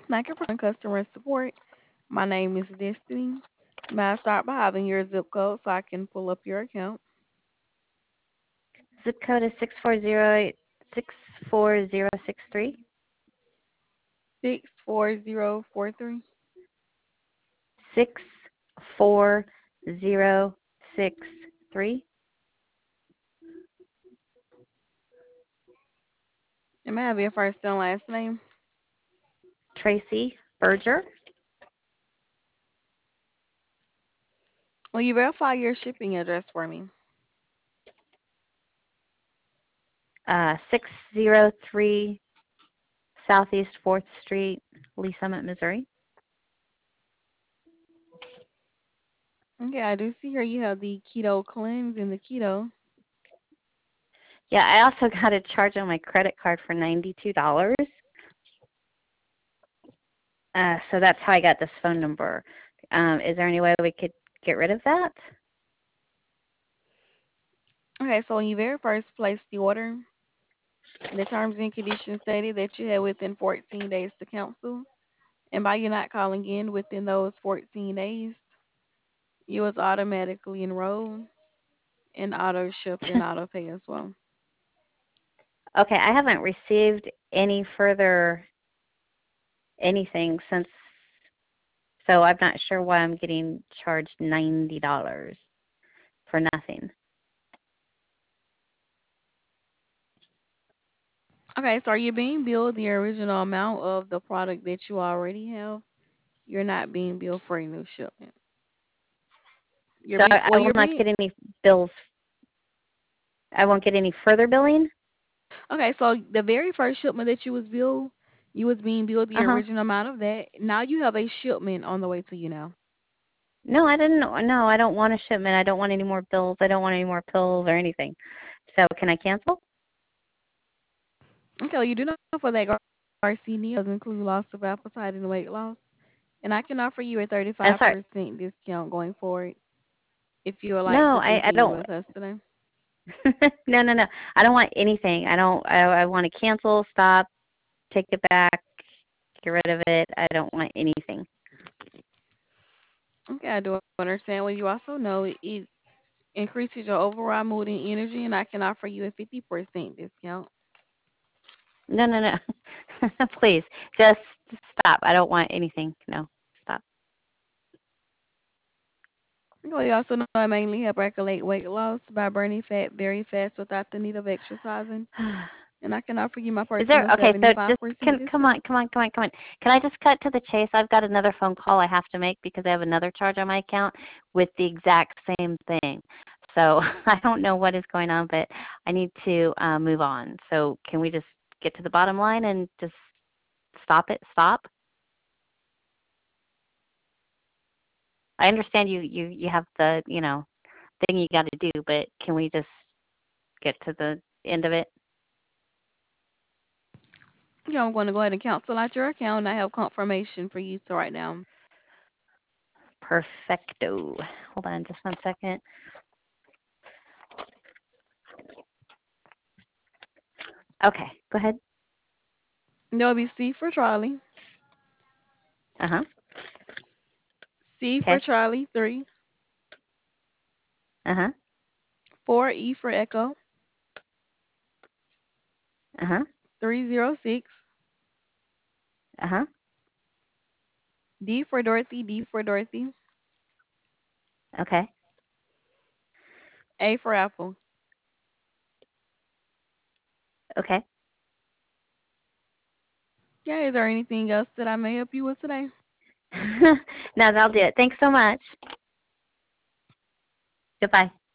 Thank you for calling customer support. My name is Destiny. May I start by having your zip code so I can pull up your account? Zip code is 64063. 64043. 64063. And may I have your first and last name? Tracy Berger. Will you verify your shipping address for me? 603 Southeast 4th Street, Lee Summit, Missouri. Okay, I do see here you have the keto cleanse and the keto. Yeah, I also got a charge on my credit card for $92. So that's how I got this phone number. Is there any way we could get rid of that? Okay, so when you very first placed the order, the terms and conditions stated that you had within 14 days to cancel. And by you not calling in within those 14 days, you was automatically enrolled and auto shipped and auto pay as well. Okay, I haven't received any further anything since, so I'm not sure why I'm getting charged $90 for nothing. Okay, so are you being billed the original amount of the product that you already have? You're not being billed for a new shipment. You're So being I will you're not being get any bills. I won't get any further billing? okay. So the very first shipment that you was billed, you was being billed the Uh-huh. original amount of that. Now you have a shipment on the way to you now. No, I didn't. No, I don't want a shipment. I don't want any more bills. I don't want any more pills or anything. So can I cancel? Okay, well, you do know for that Garcinia does include loss of appetite and weight loss, and I can offer you a I'm sorry. 35% discount going forward if you would like No, to I continue don't. with us today. No, no, no. I don't want anything. I don't. I want to cancel, stop, take it back, get rid of it. I don't want anything. Okay, I do understand. Well, you also know it increases your overall mood and energy, and I can offer you a 50% discount. No, no, no. Please, just stop. I don't want anything. No, stop. Well, you also know I mainly help regulate weight loss by burning fat very fast without the need of exercising, and I can offer you my Is there? personal Okay, so just 75% come on, discount. come on, come on, come on. Can I just cut to the chase? I've got another phone call I have to make because I have another charge on my account with the exact same thing. So I don't know what is going on, but I need to move on. So can we just get to the bottom line and just stop it? Stop. I understand you have the thing you got to do, but can we just get to the end of it? Yeah, I'm going to go ahead and cancel out your account, and I have confirmation for you to write down. Perfecto. Hold on just one second. Okay, go ahead. There'll be C for Charlie, Uh-huh. C for Okay. Charlie 3, Uh-huh. 4E for Echo, Uh-huh. 306, Uh-huh. D for Dorothy, D for Dorothy, Okay. A for Apple. Okay. Yeah, is there anything else that I may help you with today? No, that'll do it. Thanks so much. Goodbye.